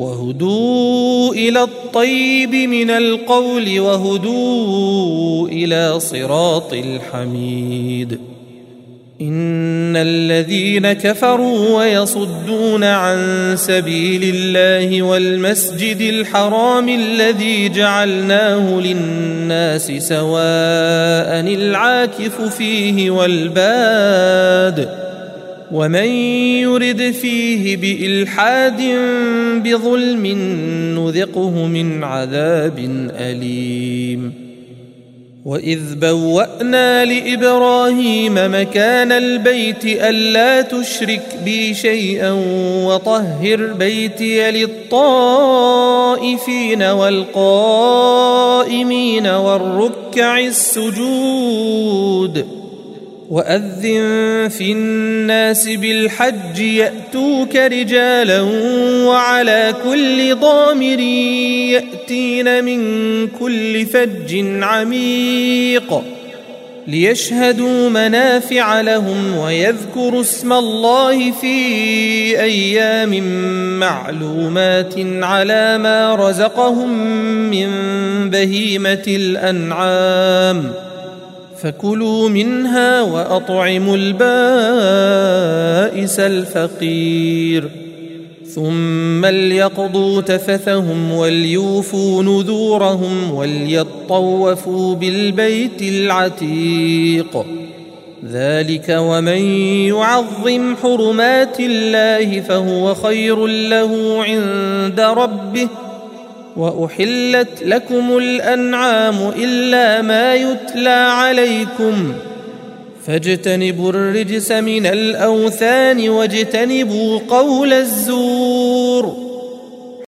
وهدوا إلى الطيب من القول وهدوا إلى صراط الحميد. إن الذين كفروا ويصدون عن سبيل الله والمسجد الحرام الذي جعلناه للناس سواء العاكف فيه والباد ومن يرد فيه بإلحاد بظلم نذقه من عذاب أليم. وإذ بوأنا لإبراهيم مكان البيت ألا تشرك بي شيئا وطهر بيتي للطائفين والقائمين والركع السجود. وأذن في الناس بالحج يأتوك رجالا وعلى كل ضامر يأتين من كل فج عميق ليشهدوا منافع لهم ويذكروا اسم الله في أيام معلومات على ما رزقهم من بهيمة الأنعام فكلوا منها وأطعموا البائس الفقير ثم ليقضوا تفثهم وليوفوا نذورهم وليطوفوا بالبيت العتيق. ذلك ومن يعظم حرمات الله فهو خير له عند ربه. وأحلت لكم الأنعام إلا ما يتلى عليكم فاجتنبوا الرجس من الأوثان واجتنبوا قول الزور